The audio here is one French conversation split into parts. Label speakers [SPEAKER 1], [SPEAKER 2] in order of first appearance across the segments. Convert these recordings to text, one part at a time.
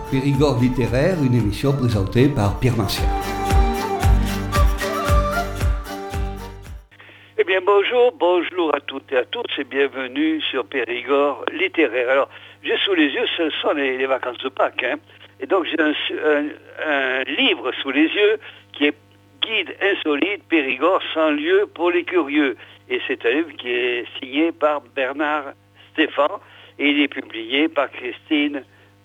[SPEAKER 1] Périgord littéraire, une émission présentée par Pierre Martial.
[SPEAKER 2] Eh bien bonjour à toutes et à tous et bienvenue sur Périgord littéraire. Alors j'ai sous les yeux, ce sont les vacances de Pâques, hein. Et donc j'ai un livre sous les yeux qui est Guide insolite Périgord sans lieu pour les curieux. Et c'est un livre qui est signé par Bernard Stéphan et il est publié par Christine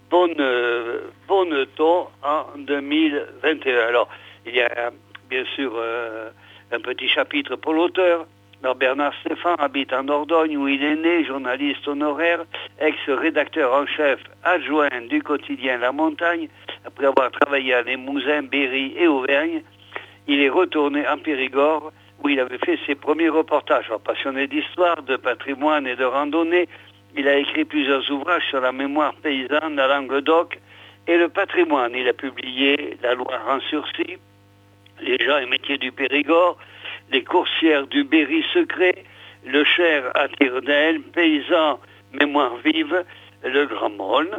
[SPEAKER 2] Bonneton en 2021. Alors, il y a bien sûr un petit chapitre pour l'auteur. Alors, Bernard Stéphan habite en Dordogne où il est né, journaliste honoraire, ex-rédacteur en chef adjoint du quotidien La Montagne. Après avoir travaillé à Limousin, Berry et Auvergne, il est retourné en Périgord où il avait fait ses premiers reportages. Alors, passionné d'histoire, de patrimoine et de randonnée, il a écrit plusieurs ouvrages sur la mémoire paysanne, la Languedoc et le patrimoine. Il a publié La Loire en sursis, Les gens et métiers du Périgord, Les coursières du Berry secret, Le Cher à Tire-d'Aile, Paysans, mémoire vive, Le Grand Mône.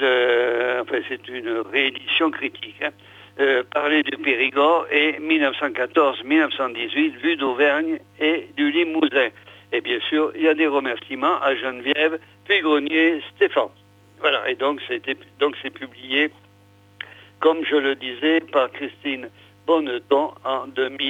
[SPEAKER 2] C'est une réédition critique. Parler du Périgord et 1914-1918, Vue d'Auvergne et du Limousin. Et bien sûr, il y a des remerciements à Geneviève Puy-Grenier Stéphan. Voilà, et donc c'est publié, comme je le disais, par Christine Bonneton en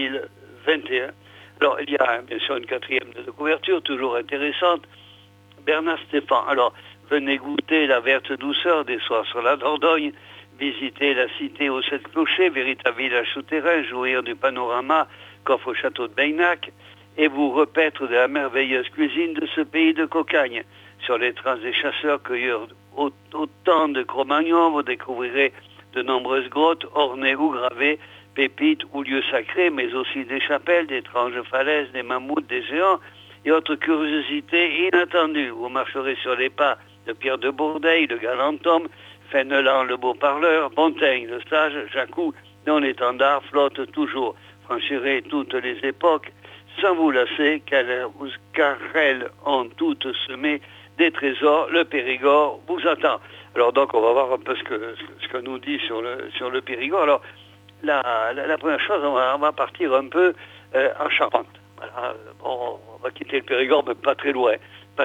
[SPEAKER 2] 2021. Alors, il y a bien sûr une quatrième de couverture, toujours intéressante. Bernard Stéphan. Alors, venez goûter la verte douceur des soirs sur la Dordogne, visiter la cité aux 7 clochers, véritable village souterrain, jouir du panorama qu'offre au château de Beignac, et vous repaître de la merveilleuse cuisine de ce pays de cocagne. Sur les traces des chasseurs-cueilleurs autant de Cro-Magnon, vous découvrirez de nombreuses grottes ornées ou gravées, pépites ou lieux sacrés, mais aussi des chapelles, d'étranges falaises, des mammouths, des géants et autres curiosités inattendues. Vous marcherez sur les pas de Pierre de Bourdeil, le galant homme, Fénelon, le beau parleur, Montaigne, le sage, Jacou, dont l'étendard flotte toujours. Franchirez toutes les époques sans vous lasser, car elles ont toutes semé des trésors. Le Périgord vous attend. Alors donc on va voir un peu ce que nous dit sur le Périgord. Alors la première chose, on va partir un peu en Charente. Voilà, on va quitter le Périgord, mais pas très loin,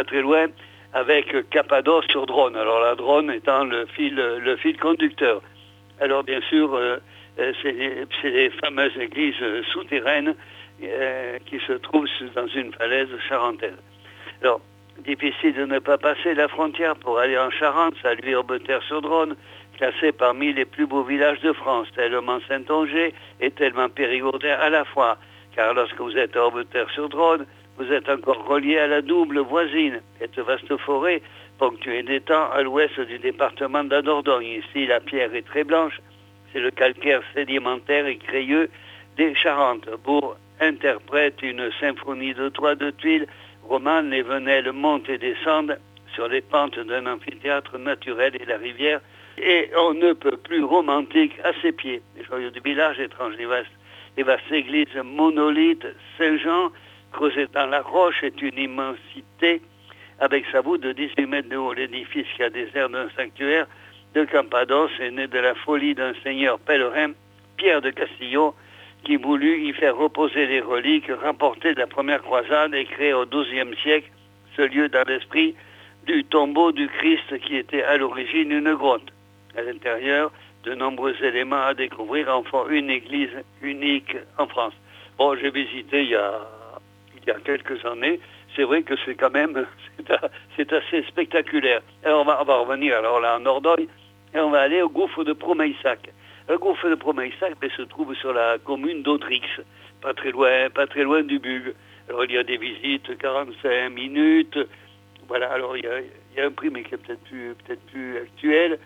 [SPEAKER 2] avec Cappadoce sur Dronne. Alors la Dronne étant le fil conducteur. Alors bien sûr, c'est les fameuses églises souterraines qui se trouvent dans une falaise charentaise. Alors, difficile de ne pas passer la frontière pour aller en Charente, saluer Aubeterre-sur-Dronne, classé parmi les plus beaux villages de France, tellement Saint-Onger et tellement périgordais à la fois. Car lorsque vous êtes à Aubeterre-sur-Dronne, vous êtes encore relié à la double voisine, cette vaste forêt ponctuée d'étangs à l'ouest du département de la Dordogne. Ici, la pierre est très blanche, c'est le calcaire sédimentaire et crayeux des Charentes. Bourg interprète une symphonie de toits de tuiles romanes, les venelles montent et descendent sur les pentes d'un amphithéâtre naturel et la rivière, et on ne peut plus romantique à ses pieds. Les joyaux du village étranges, les vastes églises monolithes Saint-Jean, creusées dans la roche, est une immensité avec sa voûte de 18 mètres de haut. L'édifice qui a des airs d'un sanctuaire de Cappadoce est né de la folie d'un seigneur pèlerin, Pierre de Castillon, qui voulut y faire reposer les reliques rapportées de la première croisade et créer au XIIe siècle ce lieu dans l'esprit du tombeau du Christ qui était à l'origine une grotte. À l'intérieur, de nombreux éléments à découvrir en font une église unique en France. Bon, j'ai visité il y a quelques années. C'est vrai que c'est quand même, c'est assez spectaculaire. Alors on va revenir alors là en Dordogne et on va aller au gouffre de Promeissac. Le gouffre de Promeissac se trouve sur la commune d'Autrix, pas très loin du Bug. Alors il y a des visites, 45 minutes. Voilà, alors il y a un prix mais qui est peut-être plus actuel.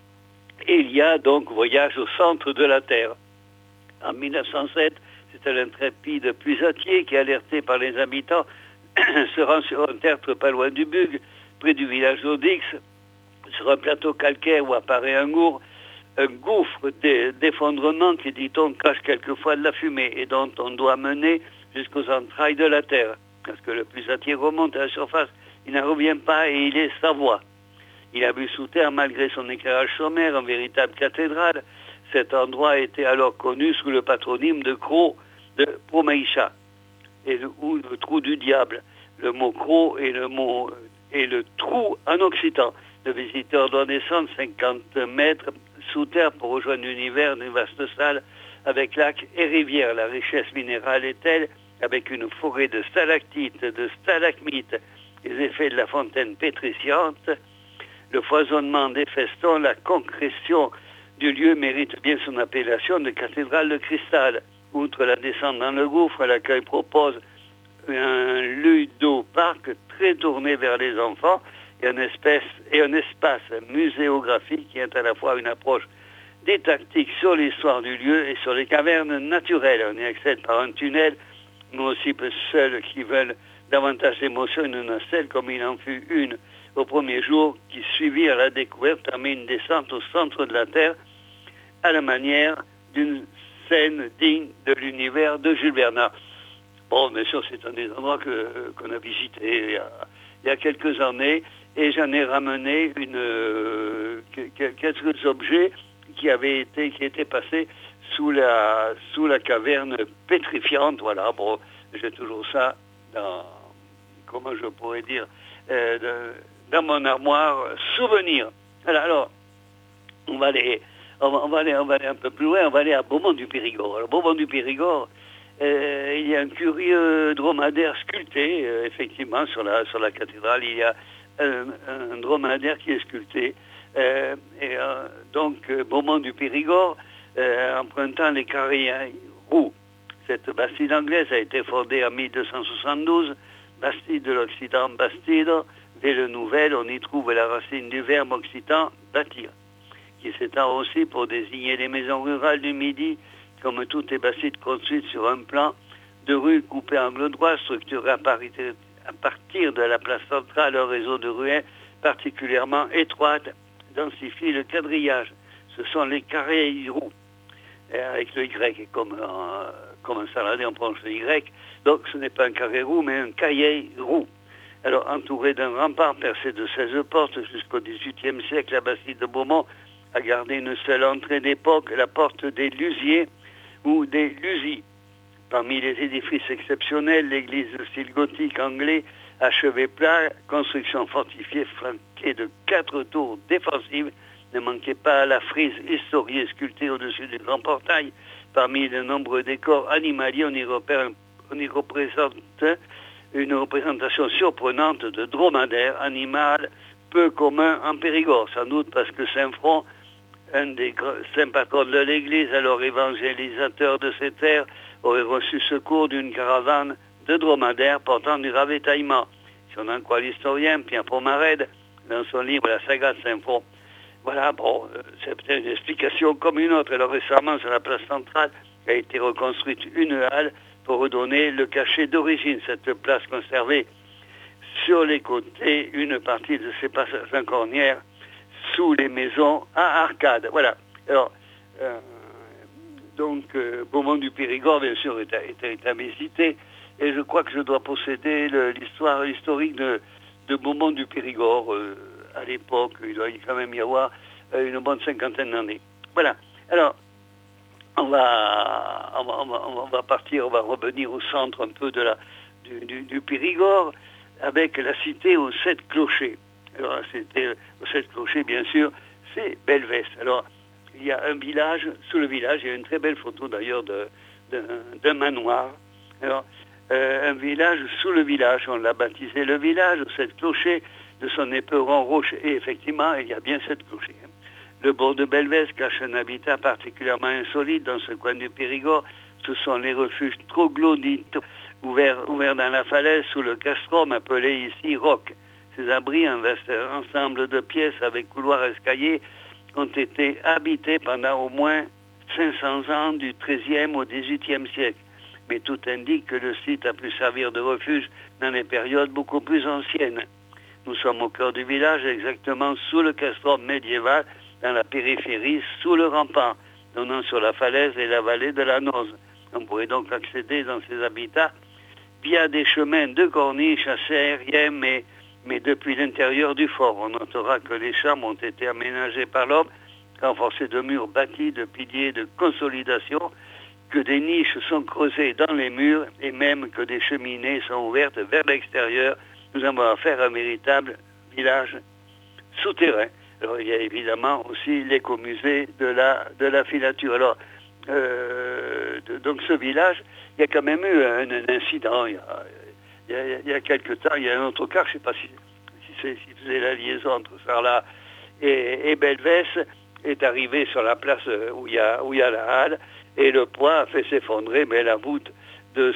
[SPEAKER 2] Et il y a donc Voyage au centre de la Terre. En 1907, c'était l'intrépide puisatier qui, alerté par les habitants, se rend sur un tertre pas loin du Bug, près du village d'Audix, sur un plateau calcaire où apparaît un gouffre d'effondrement qui, dit-on, cache quelquefois de la fumée et dont on doit mener jusqu'aux entrailles de la terre. Parce que le puisatier remonte à la surface, il n'en revient pas et il est sans voix. Il a vu sous terre, malgré son éclairage sommaire, une véritable cathédrale. Cet endroit était alors connu sous le patronyme de Crot de Promaïcha, ou le trou du diable. Le mot Crot et le trou en occitan. Le visiteur doit descendre 50 mètres sous terre pour rejoindre l'univers d'une vaste salle avec lacs et rivières. La richesse minérale est telle, avec une forêt de stalactites, de stalagmites, les effets de la fontaine pétrissante, le foisonnement des festons, la concrétion du lieu mérite bien son appellation de cathédrale de cristal. Outre la descente dans le gouffre, l'accueil propose un ludoparc très tourné vers les enfants et un espace muséographique qui est à la fois une approche didactique sur l'histoire du lieu et sur les cavernes naturelles. On y accède par un tunnel, mais aussi pour ceux qui veulent davantage d'émotion, une nacelle comme il en fut une au premier jour qui suivirent la découverte, permet une descente au centre de la Terre à la manière d'une scène digne de l'univers de Jules Verne. Bon, bien sûr, c'est un des endroits qu'on a visité il y a quelques années, et j'en ai ramené quelques objets qui étaient passés sous la caverne pétrifiante. Voilà, bon, j'ai toujours ça comment je pourrais dire, dans mon armoire souvenir. Voilà, alors, on va aller un peu plus loin, on va aller à Beaumont du Périgord. Alors, Beaumont du Périgord, il y a un curieux dromadaire sculpté, effectivement, sur la cathédrale. Il y a un dromadaire qui est sculpté. Donc, Beaumont du Périgord, empruntant les carrières roux. Cette bastide anglaise a été fondée en 1272, Bastide de l'Occident, Bastide. Dès le Nouvel, on y trouve la racine du verbe occitan, bâtir, qui s'étend aussi pour désigner les maisons rurales du Midi, comme toutes les bastides construites sur un plan de rue coupé angle droit, structuré à partir de la place centrale, un réseau de ruelles particulièrement étroites densifie le quadrillage. Ce sont les carrés roux, avec le Y, comme un saladé, on prononce le Y. Donc ce n'est pas un carré roux, mais un cahier roux. Alors, entouré d'un rempart percé de 16 portes, jusqu'au XVIIIe siècle, la bastide de Beaumont a gardé une seule entrée d'époque, la porte des Lusiers ou des Lusies. Parmi les édifices exceptionnels, l'église de style gothique anglais, achevé plat, construction fortifiée flanquée de 4 tours défensives, ne manquait pas à la frise historiée sculptée au-dessus du grand portail. Parmi de nombreux décors animaliers, on y représente une représentation surprenante de dromadaire, animal peu commun en Périgord, sans doute parce que Saint-Front, un des saints patrons de l'Église, alors évangélisateur de ces terres, aurait reçu secours d'une caravane de dromadaires portant du ravitaillement. Si on en croit l'historien Pierre Pomarède, dans son livre La saga de Saint-Front. Voilà, bon, c'est peut-être une explication comme une autre. Alors récemment, sur la place centrale, a été reconstruite une halle pour redonner le cachet d'origine. Cette place conservée sur les côtés, une partie de ses passages en cornière sous les maisons à arcades. Voilà. Alors, Beaumont du Périgord, bien sûr, est à visiter. Et je crois que je dois posséder l'historique de Beaumont du Périgord. À l'époque, il doit quand même y avoir une bonne cinquantaine d'années. Voilà. Alors, on va partir, on va revenir au centre un peu du Périgord avec la cité aux 7 clochers. Alors la cité aux 7 clochers, bien sûr, c'est Belvès. Alors il y a un village, sous le village, il y a une très belle photo d'ailleurs d'un manoir. Alors un village sous le village, on l'a baptisé le village aux 7 clochers de son éperon rocher. Et effectivement, il y a bien 7 clochers. Le bourg de Belvès cache un habitat particulièrement insolite dans ce coin du Périgord. Ce sont les refuges troglodytes ouverts dans la falaise sous le castrum appelé ici roc. Ces abris, un vaste ensemble de pièces avec couloirs escaliers, ont été habités pendant au moins 500 ans du XIIIe au XVIIIe siècle. Mais tout indique que le site a pu servir de refuge dans des périodes beaucoup plus anciennes. Nous sommes au cœur du village, exactement sous le castrum médiéval, dans la périphérie, sous le rempart, donnant sur la falaise et la vallée de la Noze. On pourrait donc accéder dans ces habitats via des chemins de corniche assez aériens, mais mais depuis l'intérieur du fort. On notera que les chambres ont été aménagées par l'homme, renforcées de murs bâtis, de piliers de consolidation, que des niches sont creusées dans les murs et même que des cheminées sont ouvertes vers l'extérieur. Nous avons affaire à un véritable village souterrain. Alors il y a évidemment aussi l'écomusée de la filature. Alors donc ce village, il y a quand même eu un incident. Il y a quelque temps, il y a un autocar, je ne sais pas si faisait la liaison entre Sarlat et Belvès, est arrivé sur la place où il y a la halle, et le poids a fait s'effondrer la voûte de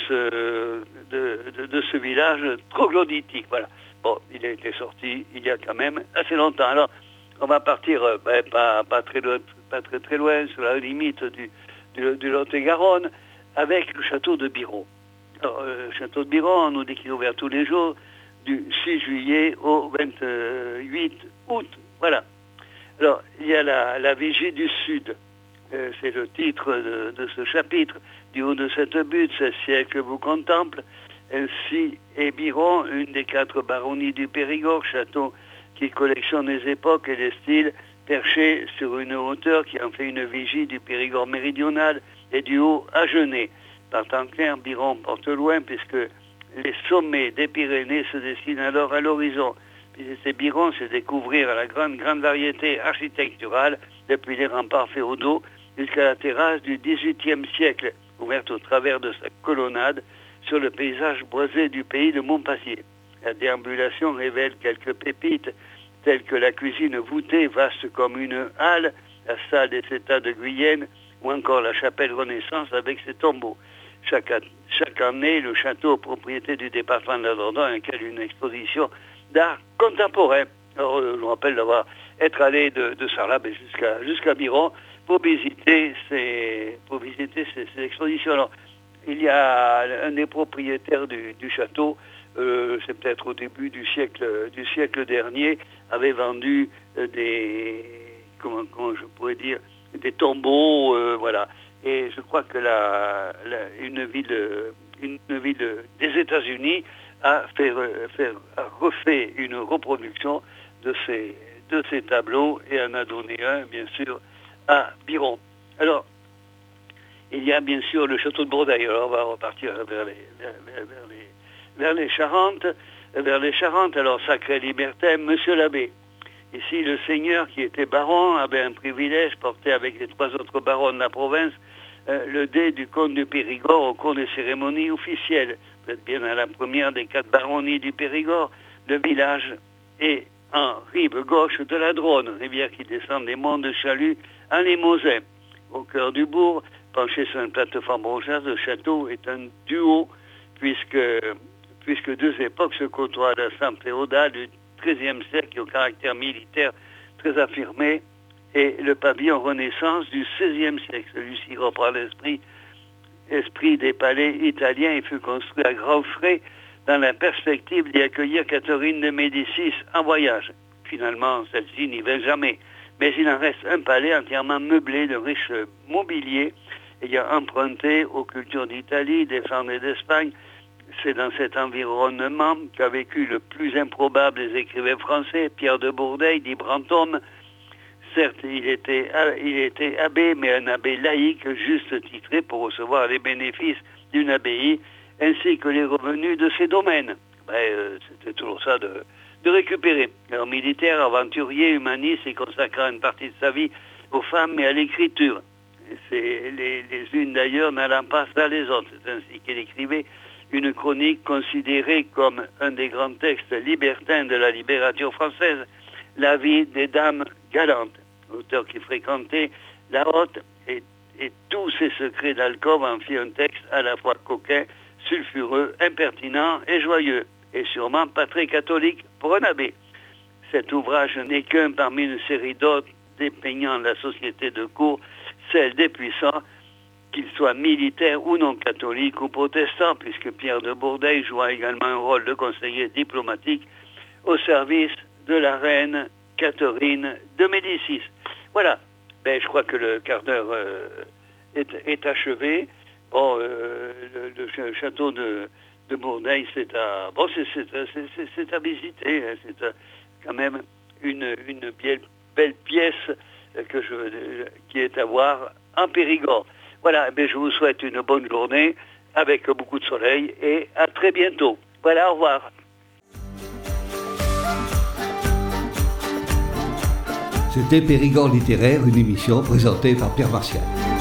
[SPEAKER 2] ce village troglodytique. Voilà. Bon, il a été sorti il y a quand même assez longtemps. Alors, on va partir pas très loin, sur la limite du Lot-et-Garonne, avec le château de Biron. Alors, le château de Biron, on nous dit qu'il est ouvert tous les jours, du 6 juillet au 28 août. Voilà. Alors, il y a la Vigie du Sud. C'est le titre de ce chapitre. Du haut de cette butte, ce siècle vous contemple. Ainsi est Biron, une des 4 baronnies du Périgord, château qui collectionne les époques et les styles, perché sur une hauteur qui en fait une vigie du Périgord méridional et du haut à Genêt. Par temps clair, Biron porte loin puisque les sommets des Pyrénées se dessinent alors à l'horizon. Visiter Biron, c'est découvrir la grande variété architecturale depuis les remparts féodaux jusqu'à la terrasse du XVIIIe siècle, ouverte au travers de sa colonnade sur le paysage boisé du pays de Montpassier. La déambulation révèle quelques pépites, telles que la cuisine voûtée, vaste comme une halle, la salle des États de Guyenne, ou encore la chapelle Renaissance avec ses tombeaux. Chaque année, le château, propriété du département de la Dordogne, accueille une exposition d'art contemporain. Alors, je me rappelle être allé de Sarlat jusqu'à Biron pour visiter ces expositions. Alors, il y a un des propriétaires du château, c'est peut-être au début du siècle dernier, avait vendu des tombeaux, Et je crois que une ville des États-Unis a refait une reproduction de ces tableaux et en a donné un, bien sûr, à Biron. Alors, il y a bien sûr le château de Bordeille. Alors, on va repartir vers les Charentes. Alors, sacré libertin, monsieur l'abbé. Ici, le seigneur qui était baron avait un privilège porté avec les 3 autres barons de la province, le dé du comte du Périgord au cours des cérémonies officielles. Vous êtes bien à la première des 4 baronnies du Périgord. Le village est en rive gauche de la Dronne, rivière qui descend des monts de Chalut en Limousin. Au cœur du bourg, penché sur une plateforme rocheuse, le château est un duo, puisque 2 époques se côtoient, la Sambre féodale du XIIIe siècle au caractère militaire très affirmé, et le pavillon Renaissance du XVIe siècle. Celui-ci reprend l'esprit des palais italiens et fut construit à grands frais dans la perspective d'y accueillir Catherine de Médicis en voyage. Finalement, celle-ci n'y vint jamais. Mais il en reste un palais entièrement meublé de riches mobiliers, ayant emprunté aux cultures d'Italie, des Flandres et d'Espagne. C'est dans cet environnement qu'a vécu le plus improbable des écrivains français, Pierre de Bourdeille, dit Brantôme. Certes, il était abbé, mais un abbé laïque, juste titré pour recevoir les bénéfices d'une abbaye, ainsi que les revenus de ses domaines. C'était toujours ça de récupérer. Alors, militaire, aventurier, humaniste, il consacra une partie de sa vie aux femmes et à l'écriture. C'est les unes d'ailleurs n'allant pas sans les autres. C'est ainsi qu'il écrivait une chronique considérée comme un des grands textes libertins de la littérature française, La vie des dames galantes. Auteur qui fréquentait la haute et tous ses secrets d'alcôve en fit un texte à la fois coquin, sulfureux, impertinent et joyeux, et sûrement pas très catholique pour un abbé. Cet ouvrage n'est qu'un parmi une série d'autres dépeignant la société de cour, celle des puissants, qu'ils soient militaires ou non catholiques ou protestants, puisque Pierre de Bourdeille joua également un rôle de conseiller diplomatique au service de la reine Catherine de Médicis. Voilà. Je crois que le quart d'heure est achevé. Bon, le château de de Bourneil, c'est à visiter. Hein. C'est quand même une belle pièce qui est à voir en Périgord. Voilà, je vous souhaite une bonne journée avec beaucoup de soleil et à très bientôt. Voilà, au revoir.
[SPEAKER 1] C'était Périgord littéraire, une émission présentée par Pierre Martial.